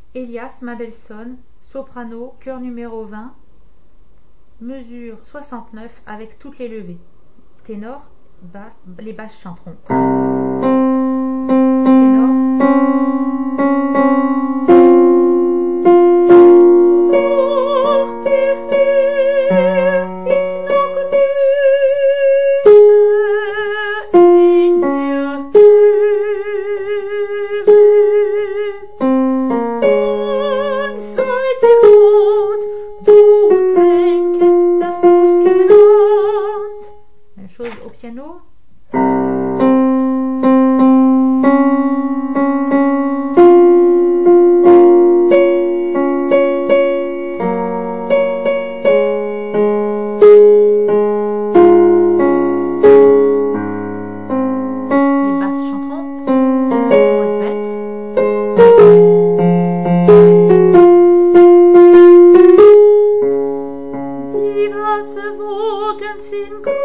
Elias Mendelssohn, soprano, chœur numéro 20, mesure 69 avec toutes les levées. Ténor, les basses chanteront. Même chose au piano. Les basses chanteront. On répète. Die Wasser wogen sind